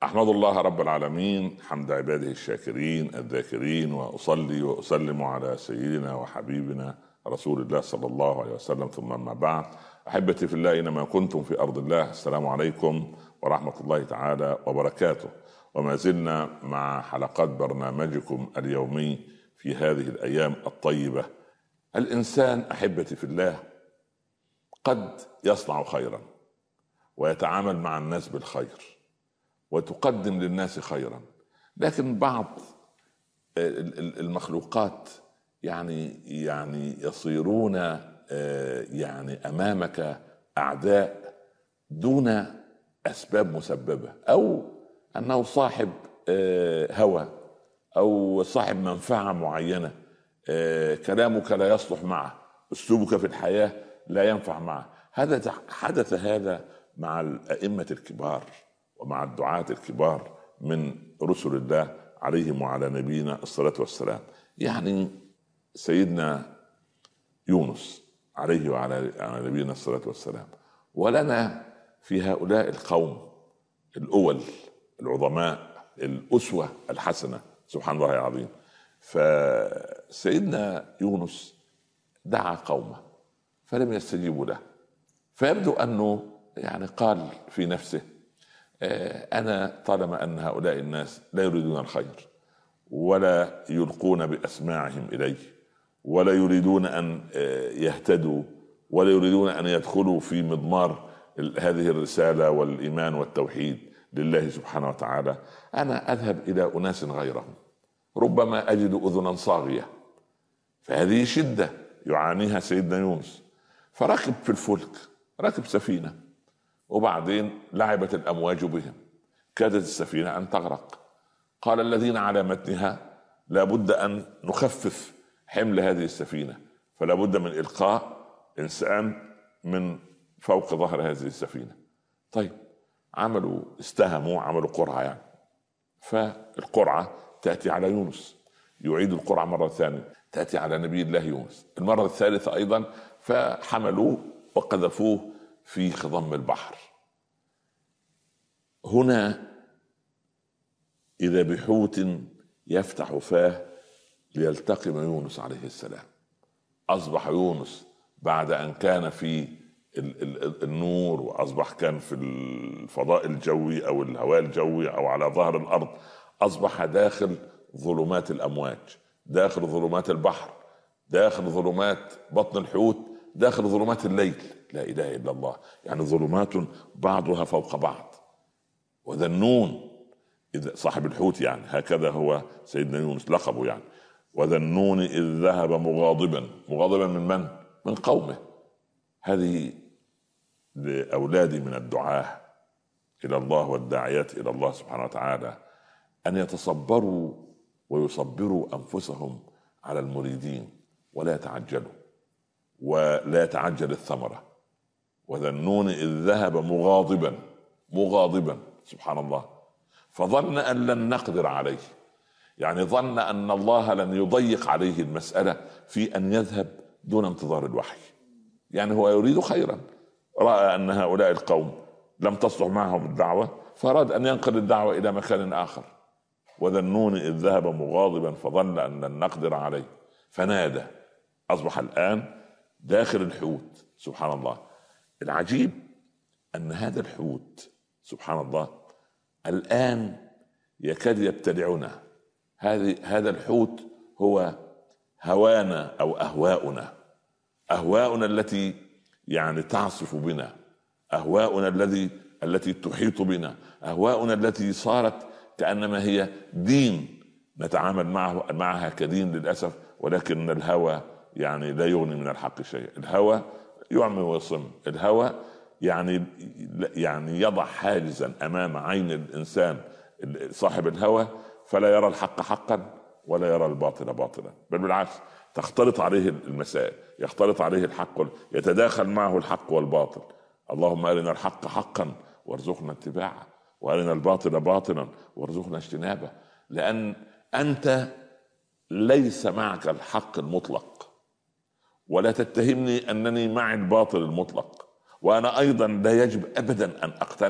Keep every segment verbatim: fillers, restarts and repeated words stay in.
أحمد الله رب العالمين حمد عباده الشاكرين الذاكرين، وأصلي وأسلم على سيدنا وحبيبنا رسول الله صلى الله عليه وسلم، ثم ما بعد. أحبتي في الله، إنما كنتم في أرض الله، السلام عليكم ورحمة الله تعالى وبركاته. وما زلنا مع حلقات برنامجكم اليومي في هذه الأيام الطيبة. الإنسان أحبتي في الله قد يصنع خيرا ويتعامل مع الناس بالخير وتقدم للناس خيرا، لكن بعض المخلوقات يعني يعني يصيرون يعني أمامك أعداء دون أسباب مسببة، أو أنه صاحب هوى أو صاحب منفعة معينة، كلامك لا يصلح معه، أسلوبك في الحياة لا ينفع معه. هذا حدث هذا مع الأئمة الكبار ومع الدعاة الكبار من رسل الله عليهم وعلى نبينا الصلاة والسلام. يعني سيدنا يونس عليه وعلى نبينا الصلاة والسلام، ولنا في هؤلاء القوم الأول العظماء الأسوة الحسنة، سبحان الله العظيم. فسيدنا يونس دعا قومه فلم يستجيبوا له، فيبدو أنه يعني قال في نفسه: أنا طالما أن هؤلاء الناس لا يريدون الخير ولا يلقون بأسماعهم إليه ولا يريدون أن يهتدوا ولا يريدون أن يدخلوا في مضمار هذه الرسالة والإيمان والتوحيد لله سبحانه وتعالى، أنا أذهب إلى أناس غيرهم، ربما أجد أذنا صاغية. فهذه شدة يعانيها سيدنا يونس، فركب في الفلك، ركب سفينة، وبعدين لعبت الأمواج بهم، كادت السفينة أن تغرق. قال الذين على متنها: لا بد أن نخفف حمل هذه السفينة، فلا بد من إلقاء إنسان من فوق ظهر هذه السفينة. طيب، عملوا استهموا عملوا قرعة يعني، فالقرعة تأتي على يونس، يعيد القرعة مرة ثانية، تأتي على نبي الله يونس المرة الثالثة أيضا، فحملوه وقذفوه في خضم البحر. هنا إذا بحوت يفتح فاه ليلتقم يونس عليه السلام. أصبح يونس بعد أن كان في النور، وأصبح كان في الفضاء الجوي أو الهواء الجوي أو على ظهر الأرض، أصبح داخل ظلمات الأمواج، داخل ظلمات البحر، داخل ظلمات بطن الحوت، داخل ظلمات الليل. لا إله إلا الله، يعني ظلمات بعضها فوق بعض. وذا النون إذ صاحب الحوت، يعني هكذا هو سيدنا يونس لقبه يعني. وذا النون إذ ذهب مغاضبا، مغاضبا من من؟ من قومه. هذه لأولادي من الدعاة إلى الله والداعيات إلى الله سبحانه وتعالى أن يتصبروا ويصبروا أنفسهم على المريدين، ولا يتعجلوا ولا يتعجل الثمرة. وذا النون إذ ذهب مغاضبا، مغاضبا سبحان الله، فظن أن لن نقدر عليه، يعني ظن أن الله لن يضيق عليه المسألة في أن يذهب دون انتظار الوحي. يعني هو يريد خيرا، رأى أن هؤلاء القوم لم تصلح معهم الدعوة، فأراد أن ينقل الدعوة إلى مكان آخر. وذا النون إذ ذهب مغاضبا فظن أن لن نقدر عليه فنادى. أصبح الآن داخل الحوت. سبحان الله. العجيب أن هذا الحوت سبحان الله الآن يكاد يبتلعنا. هذه هذا الحوت هو هوانا أو أهواؤنا، أهواؤنا التي يعني تعصف بنا، أهواؤنا الذي التي تحيط بنا، أهواؤنا التي صارت كأنما هي دين نتعامل معه معها كدين للأسف. ولكن الهوى يعني لا يغني من الحق شيء. الهوى يعمي ويصم. الهوى يعني يعني يضع حاجزا أمام عين الإنسان صاحب الهوى، فلا يرى الحق حقا ولا يرى الباطل باطلا، بل بالعكس تختلط عليه المسائل، يختلط عليه الحق، يتداخل معه الحق والباطل. اللهم أرنا الحق حقا وارزقنا اتباعه، وأرنا الباطل باطلا وارزقنا اجتنابه. لأن أنت ليس معك الحق المطلق، ولا تتهمني أنني معي الباطل المطلق، وأنا أيضا لا يجب أبدا أن أقتنع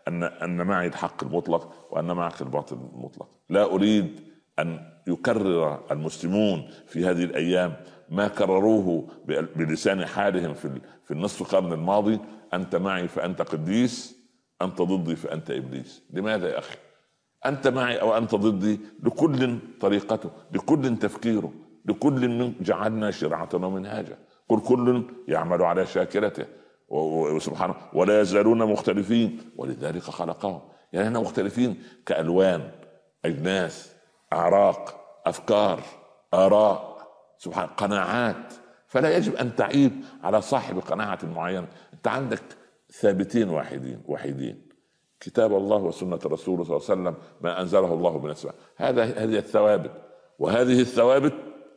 ان ان معي الحق المطلق وان معك الباطل المطلق. لا اريد ان يكرر المسلمون في هذه الايام ما كرروه بلسان حالهم في في النصف القرن الماضي: انت معي فانت قديس، انت ضدي فانت ابليس. لماذا يا اخي؟ انت معي او انت ضدي، لكل طريقته، لكل تفكيره، لكل من جعلنا شرعة ومنهاجا، قل كل يعمل على شاكلته وسبحانه ولا يزالون مختلفين ولذلك خلقهم. يعني احنا مختلفين كألوان، أجناس، أعراق، أفكار، آراء، سبحان، قناعات. فلا يجب أن تعيب على صاحب قناعة معينة. أنت عندك ثابتين واحدين وحيدين: كتاب الله وسنة الرسول صلى الله عليه وسلم، ما أنزله الله من السماء. هذا هذه الثوابت، وهذه الثوابت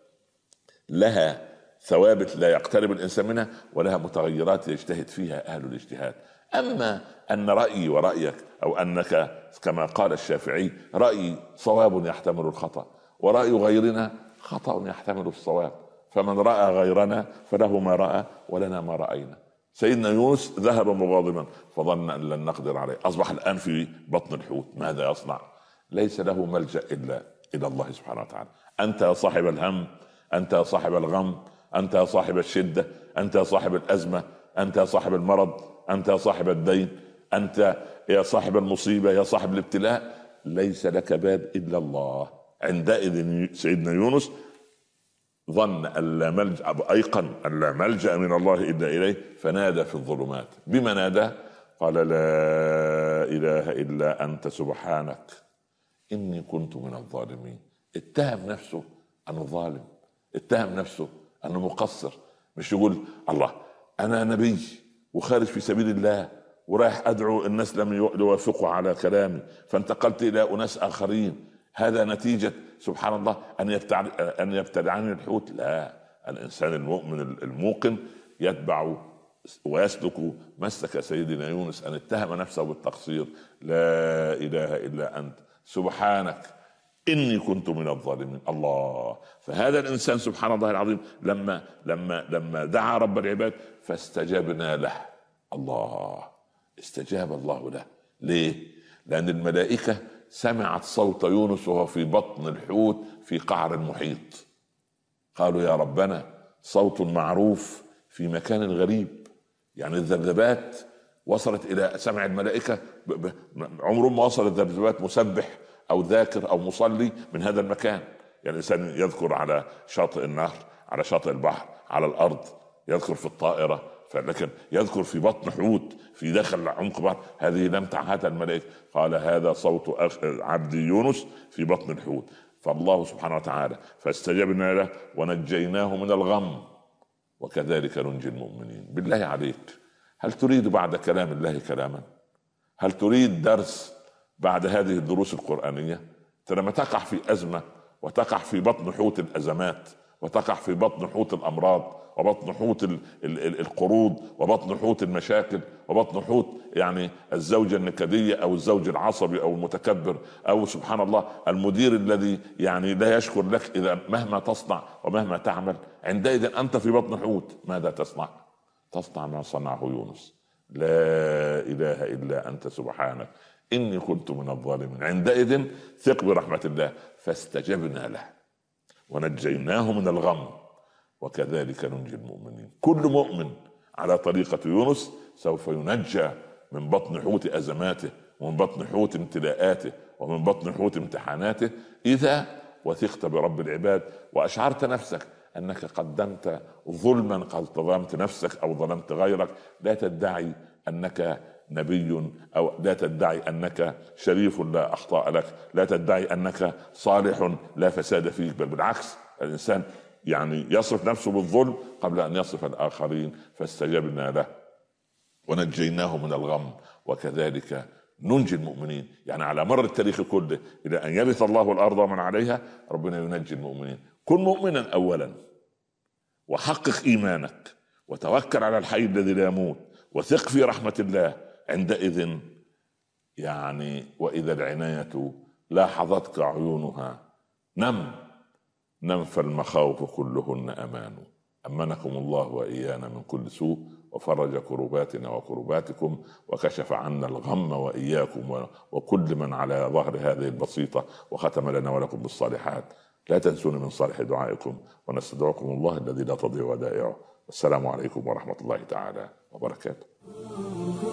لها ثوابت لا يقترب الإنسان منها، ولها متغيرات يجتهد فيها أهل الاجتهاد. أما أن رأيي ورأيك، أو أنك كما قال الشافعي: رأيي صواب يحتمل الخطأ، ورأي غيرنا خطأ يحتمل الصواب، فمن رأى غيرنا فله ما رأى ولنا ما رأينا. سيدنا يونس ذهب مغاضبا فظن أن لن نقدر عليه، أصبح الآن في بطن الحوت. ماذا يصنع؟ ليس له ملجأ إلا إلى الله سبحانه وتعالى. أنت يا صاحب الهم، أنت يا صاحب الغم، أنت يا صاحب الشدة، أنت يا صاحب الأزمة، أنت يا صاحب المرض، أنت يا صاحب الدين، أنت يا صاحب المصيبة، يا صاحب الابتلاء، ليس لك باب إلا الله. عندئذ سيدنا يونس ظن أن لا ملجأ، أيقن أن لا ملجأ من الله إلا إليه، فنادى في الظلمات. بما نادى؟ قال: لا إله إلا أنت سبحانك إني كنت من الظالمين. اتهم نفسه أنه ظالم، اتهم نفسه أنه مقصر. مش يقول: الله أنا نبي وخارج في سبيل الله ورايح أدعو الناس لم يوافقوا على كلامي فانتقلت إلى أناس آخرين، هذا نتيجة سبحان الله أن يبتع أن يبتلعني الحوت. لا، الإنسان المؤمن الموقن يتبع ويسلك مسلك سيدنا يونس، أن اتهم نفسه بالتقصير. لا إله إلا أنت سبحانك إني كنت من الظالمين. الله. فهذا الإنسان سبحان الله العظيم لما لما لما دعا رب العباد فاستجبنا له. الله، استجاب الله له. ليه؟ لأن الملائكة سمعت صوت يونس وهو في بطن الحوت في قعر المحيط. قالوا: يا ربنا صوت معروف في مكان غريب. يعني الذبذبات وصلت إلى سمع الملائكة، عمرهم ما وصل الذبذبات مسبح أو ذاكر أو مصلي من هذا المكان. يعني الإنسان يذكر على شاطئ النهر، على شاطئ البحر، على الأرض، يذكر في الطائرة، لكن يذكر في بطن حوت في داخل عمق بحر، هذه لم تعهدها الملائكة. قال: هذا صوت عبد يونس في بطن الحوت. فالله سبحانه وتعالى فاستجبنا له ونجيناه من الغم وكذلك ننجي المؤمنين. بالله عليك، هل تريد بعد كلام الله كلاما؟ هل تريد درس بعد هذه الدروس القرآنية؟ لما تقع في أزمة وتقع في بطن حوت الأزمات وتقع في بطن حوت الأمراض وبطن حوت ال ال ال القروض وبطن حوت المشاكل وبطن حوت يعني الزوجة النكدية أو الزوج العصبي أو المتكبر أو سبحان الله المدير الذي يعني لا يشكر لك إذا مهما تصنع ومهما تعمل، عندئذ أنت في بطن حوت. ماذا تصنع؟ تصنع ما صنعه يونس: لا إله إلا أنت سبحانك إني كنت من الظالمين. عندئذ ثق برحمة الله. فاستجبنا له ونجيناه من الغم وكذلك ننجي المؤمنين. كل مؤمن على طريقة يونس سوف ينجى من بطن حوت أزماته ومن بطن حوت امتلاءاته ومن بطن حوت امتحاناته إذا وثقت برب العباد وأشعرت نفسك أنك قدمت ظلما، قد ظلمت نفسك أو ظلمت غيرك. لا تدعي أنك نبي أو لا تدعي أنك شريف لا أخطاء لك، لا تدعي أنك صالح لا فساد فيك، بل بالعكس الإنسان يعني يصف نفسه بالظلم قبل أن يصف الآخرين. فاستجبنا له ونجيناه من الغم وكذلك ننجي المؤمنين. يعني على مر التاريخ كله إلى أن يرث الله الأرض ومن عليها ربنا ينجي المؤمنين. كن مؤمنا أولا وحقق إيمانك وتوكل على الحي الذي لا يموت وثق في رحمة الله. عندئذ يعني وإذا العناية لاحظتك عيونها نم نم فالمخاوف كلهن أمان. أمنكم الله وإيانا من كل سوء وفرج كرباتنا وكرباتكم وكشف عنا الغم وإياكم وكل من على ظهر هذه البسيطة، وختم لنا ولكم بالصالحات. لا تنسون من صالح دعائكم، ونستدعوكم الله الذي لا تضيع ودائعه. السلام عليكم ورحمة الله تعالى وبركاته.